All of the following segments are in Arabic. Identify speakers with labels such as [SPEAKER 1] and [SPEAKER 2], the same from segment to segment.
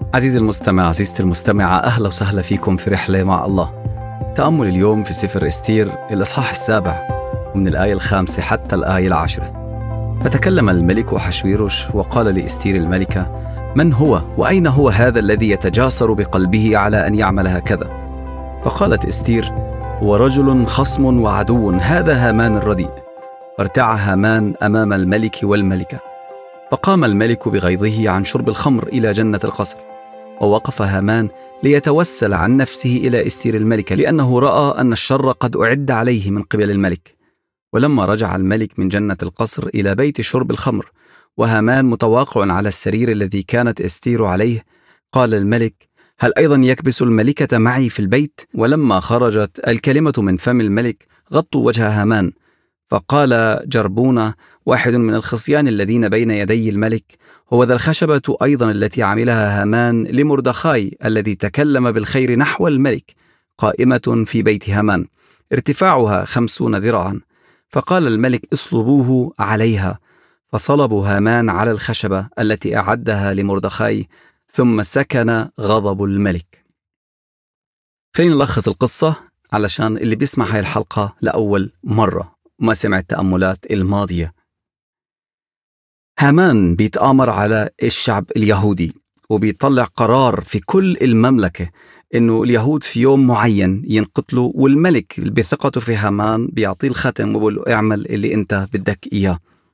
[SPEAKER 1] عزيزي المستمع، عزيزتي المستمعة، أهلا وسهلا فيكم في رحلة مع الله. تأمل اليوم في سفر إستير الإصحاح 7 ومن الآية 5 حتى الآية 10. فتكلم الملك أحشويروش وقال لإستير الملكة: من هو وأين هو هذا الذي يتجاسر بقلبه على أن يعمل هكذا؟ فقالت إستير: هو رجل خصم وعدو، هذا هامان الرديء. فارتاع هامان أمام الملك والملكة. فقام الملك بغيظه عن شرب الخمر إلى جنة القصر. ووقف هامان ليتوسل عن نفسه إلى إستير الملكة، لأنه رأى أن الشر قد أعد عليه من قبل الملك. ولما رجع الملك من جنة القصر إلى بيت شرب الخمر وهامان متواقع على السرير الذي كانت إستير عليه، قال الملك: هل أيضا يكبس الملكة معي في البيت؟ ولما خرجت الكلمة من فم الملك غطوا وجه هامان. فقال جربونة واحد من الخصيان الذين بين يدي الملك: هو ذا الخشبة أيضا التي عملها هامان لمردخاي الذي تكلم بالخير نحو الملك، قائمة في بيت هامان، ارتفاعها 50 ذراعا. فقال الملك: اصلبوه عليها. فصلبوا هامان على الخشبة التي أعدها لمردخاي، ثم سكن غضب الملك. خلينا نلخص القصة علشان اللي بيسمع هاي الحلقة لأول مرة ما سمع التأملات الماضية. هامان بيتآمر على الشعب اليهودي وبيطلع قرار في كل المملكة إنه اليهود في يوم معين ينقتلوا، والملك بثقته في هامان بيعطيه الختم وبيقول له: اعمل اللي انت بدك إياه.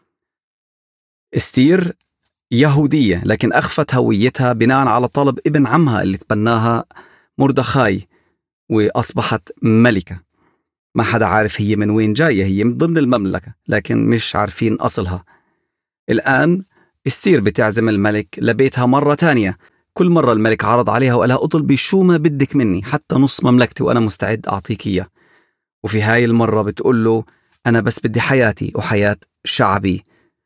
[SPEAKER 1] استير يهودية لكن أخفت هويتها بناء على طلب ابن عمها اللي تبناها مردخاي، وأصبحت ملكة. ما حدا عارف هي من وين جاية، هي من ضمن المملكة لكن مش عارفين أصلها. الآن استير بتعزم الملك لبيتها مرة تانية. كل مرة الملك عرض عليها وقالها: اطلبي شو ما بدك مني، حتى نص مملكتي وأنا مستعد أعطيك إياه. وفي هاي المرة بتقول له: أنا بس بدي حياتي وحياة شعبي،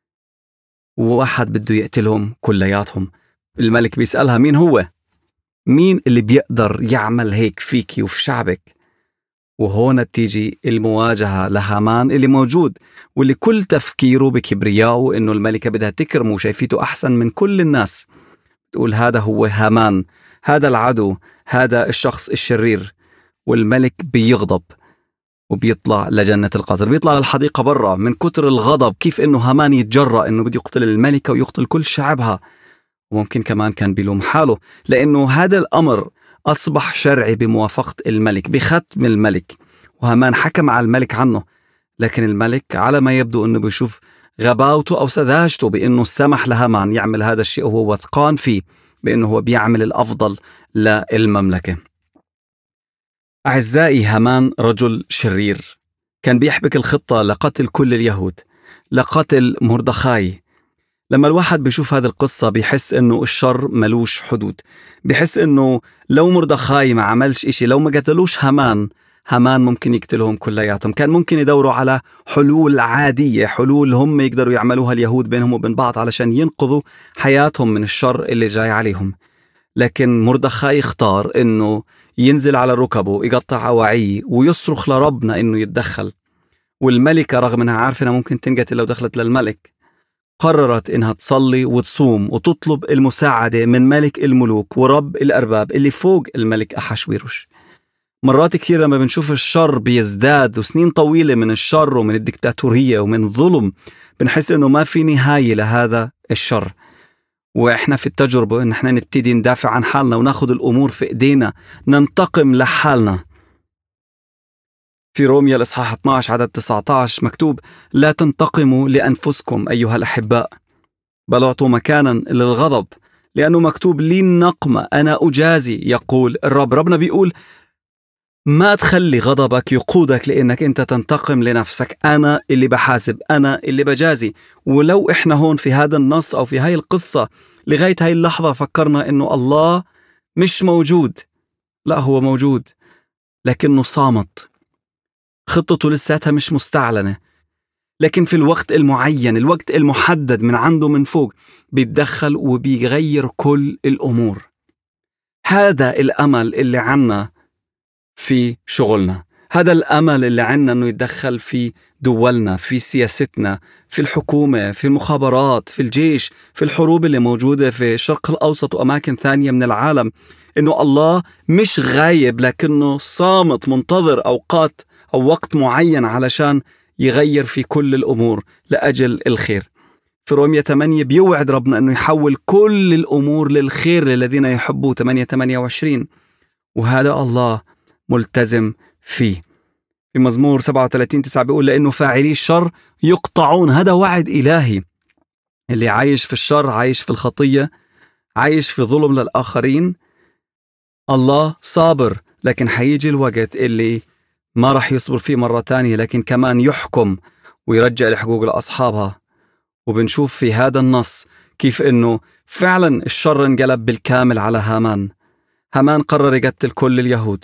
[SPEAKER 1] وواحد بده يقتلهم كلياتهم. الملك بيسألها: مين هو؟ مين اللي بيقدر يعمل هيك فيكي وفي شعبك؟ وهون بتيجي المواجهة لهامان اللي موجود واللي كل تفكيره بكبرياءه إنه الملكة بدها تكرمه وشايفيته أحسن من كل الناس. تقول هذا هو هامان، هذا العدو، هذا الشخص الشرير. والملك بيغضب وبيطلع لجنة القصر، بيطلع للحديقة برا من كتر الغضب. كيف إنه هامان يتجرأ إنه بده يقتل الملكة ويقتل كل شعبها؟ وممكن كمان كان بيلوم حاله لأنه هذا الأمر أصبح شرعي بموافقة الملك، بختم الملك، وهامان حكم على الملك عنه. لكن الملك على ما يبدو أنه بيشوف غباوته أو سذاجته بأنه سمح لهامان يعمل هذا الشيء، وهو وثقان فيه بأنه هو بيعمل الأفضل للمملكة. أعزائي، هامان رجل شرير، كان بيحبك الخطة لقتل كل اليهود، لقتل مردخاي. لما الواحد بيشوف هذه القصة بيحس إنه الشر ملوش حدود، بيحس إنه لو مردخاي ما عملش إشي، لو ما قتلوش هامان ممكن يقتلهم كلياتهم. كان ممكن يدوروا على حلول عادية، حلول هم يقدروا يعملوها اليهود بينهم وبين بعض علشان ينقذوا حياتهم من الشر اللي جاي عليهم. لكن مردخاي اختار إنه ينزل على ركبه، يقطع أواعيه ويصرخ لربنا إنه يتدخل. والملكة رغم إنها عارفة إنها ممكن تنقتل لو دخلت للملك، قررت إنها تصلي وتصوم وتطلب المساعدة من ملك الملوك ورب الأرباب اللي فوق الملك أحشويروش. مرات كثير لما بنشوف الشر بيزداد وسنين طويلة من الشر ومن الدكتاتورية ومن ظلم، بنحس إنه ما في نهاية لهذا الشر. وإحنا في التجربة إن إحنا نبتدي ندافع عن حالنا وناخد الأمور في إيدينا، ننتقم لحالنا. في روميا الإصحاح 12 عدد 19 مكتوب: لا تنتقموا لأنفسكم أيها الأحباء، بل أعطوا مكانا للغضب، لأنه مكتوب: لي النقمة أنا أجازي يقول الرب. ربنا بيقول: ما تخلي غضبك يقودك لأنك أنت تنتقم لنفسك، أنا اللي بحاسب، أنا اللي بجازي. ولو إحنا هون في هذا النص أو في هاي القصة لغاية هاي اللحظة فكرنا إنه الله مش موجود، لا، هو موجود لكنه صامت، خطته لساتها مش مستعلنة. لكن في الوقت المعين، الوقت المحدد من عنده من فوق، بيتدخل وبيغير كل الأمور. هذا الأمل اللي عنا في شغلنا، هذا الأمل اللي عنا أنه يتدخل في دولنا، في سياستنا، في الحكومة، في المخابرات، في الجيش، في الحروب اللي موجودة في الشرق الأوسط وأماكن ثانية من العالم. إنه الله مش غايب لكنه صامت منتظر أوقات أو وقت معين علشان يغير في كل الأمور لأجل الخير. في رومية 8 بيوعد ربنا أنه يحول كل الأمور للخير للذين يحبوه، 8:28. وهذا الله ملتزم فيه. في مزمور 37:9 بيقول لأنه فاعلي الشر يقطعون. هذا وعد إلهي. اللي عايش في الشر، عايش في الخطية، عايش في ظلم للآخرين، الله صابر، لكن حيجي الوقت اللي ما رح يصبر فيه مرة تانية، لكن كمان يحكم ويرجع لحقوق لأصحابها. وبنشوف في هذا النص كيف إنه فعلا الشر انقلب بالكامل على هامان. هامان قرر يقتل كل اليهود.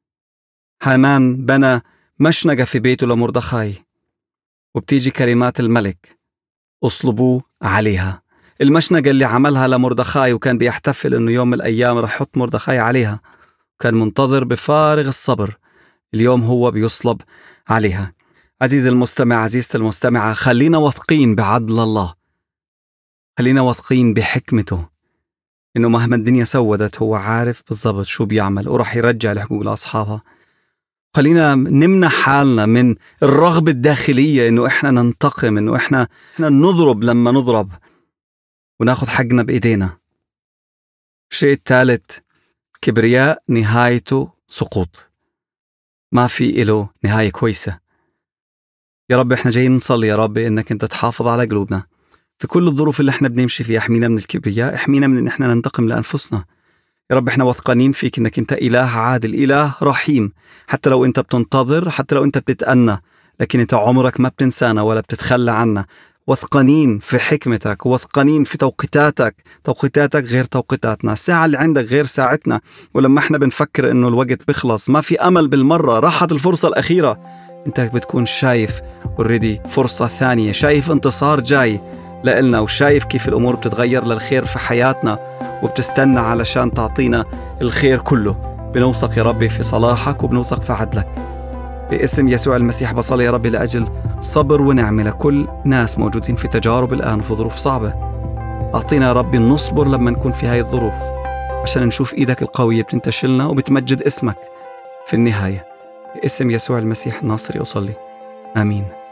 [SPEAKER 1] هامان بنى مشنقة في بيته لمردخاي، وبتيجي كلمات الملك: اصلبوه عليها. المشنقة اللي عملها لمردخاي، وكان بيحتفل إنه يوم من الأيام رح يحط مردخاي عليها، كان منتظر بفارغ الصبر اليوم هو بيصلب عليها. عزيزي المستمع، عزيزتي المستمعة، خلينا واثقين بعدل الله، خلينا واثقين بحكمته، إنه مهما الدنيا سودت هو عارف بالضبط شو بيعمل ورح يرجع لحقوق لأصحابها. خلينا نمنع حالنا من الرغبة الداخلية إنه إحنا ننتقم، إنه إحنا نضرب لما نضرب وناخد حقنا بإيدينا. الشيء الثالث، كبرياء نهايته سقوط، ما في إله نهاية كويسة. يا رب إحنا جايين نصلي يا رب إنك أنت تحافظ على قلوبنا في كل الظروف اللي إحنا بنمشي فيها. احمينا من الكبرياء، احمينا من إن إحنا ننتقم لأنفسنا. يا رب إحنا واثقين فيك إنك أنت إله عادل، إله رحيم. حتى لو أنت بتنتظر، حتى لو أنت بتتأنى، لكن أنت عمرك ما بتنسانا ولا بتتخلى عنا. واثقين في حكمتك، واثقين في توقيتاتك غير توقيتاتنا، الساعة اللي عندك غير ساعتنا. ولما احنا بنفكر انه الوقت بيخلص، ما في امل بالمرة، راحت الفرصة الأخيرة، انت بتكون شايف already فرصة ثانية، شايف انتصار جاي لإلنا، وشايف كيف الأمور بتتغير للخير في حياتنا، وبتستنى علشان تعطينا الخير كله. بنوثق يا ربي في صلاحك، وبنوثق في عدلك. باسم يسوع المسيح بصلي يا ربي لأجل صبر ونعمة لكل ناس موجودين في تجارب الآن وفي ظروف صعبة. أعطينا يا ربي نصبر لما نكون في هاي الظروف، عشان نشوف إيدك القوية بتنتشلنا وبتمجد اسمك في النهاية. باسم يسوع المسيح الناصري أصلي، آمين.